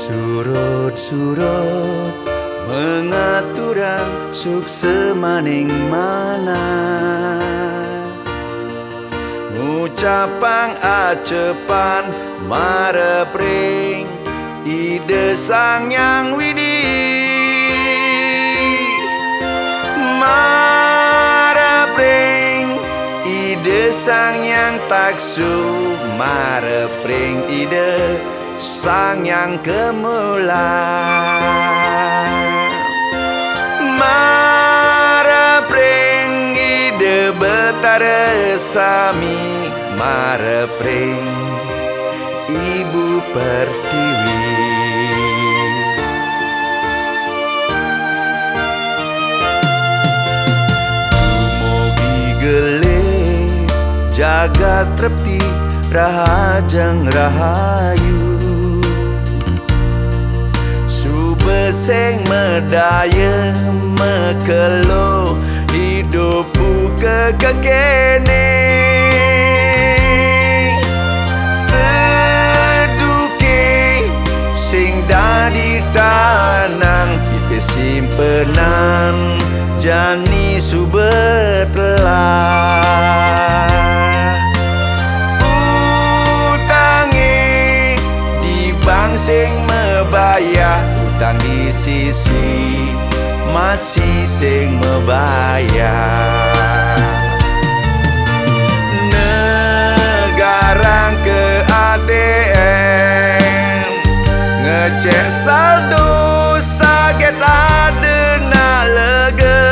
Surut-surut mengaturang sukse maning mana, ngucapang acepan marepring ide sang yang widi, marepring ide sang yang taksu, marepring ide sang yang kemulan, marepring ide betara sami, marepring Ibu Pertiwi. Dumugi gelis jagat trepti rahajeng rahayu, subeseng medaya mekelo hidupku kekene, seduke sing dadi tanang pipe simpenan jani subetlah, utangi di bank sing mebayar, utang di sisi masih sing mebayar, negarang ke ATM ngecek saldo saget adena lega,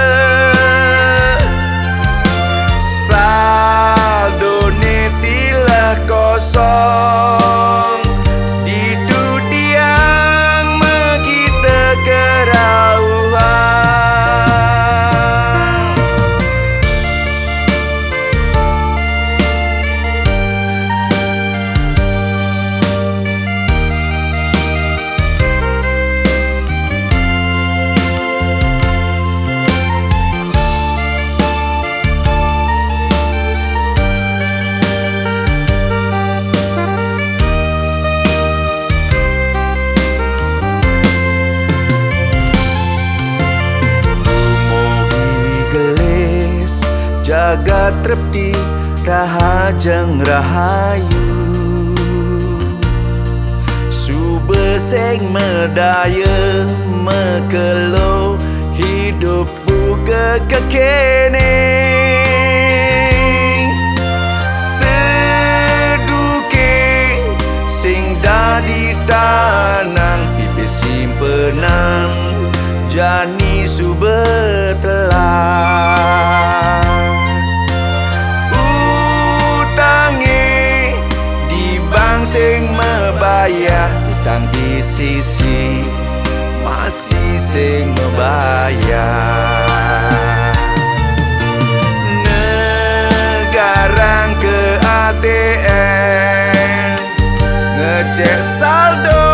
saldo netilah kosong di dunia kita kerauhan. Jagat trepti rahajeng rahayu, subeseng medaya mekelo hidupku kekene, seduke sing dadi tanang pipe simpenan jani subetlah, sing mebayar, utang di sisi masih sing mebayar, negarang ke ATM ngecek saldo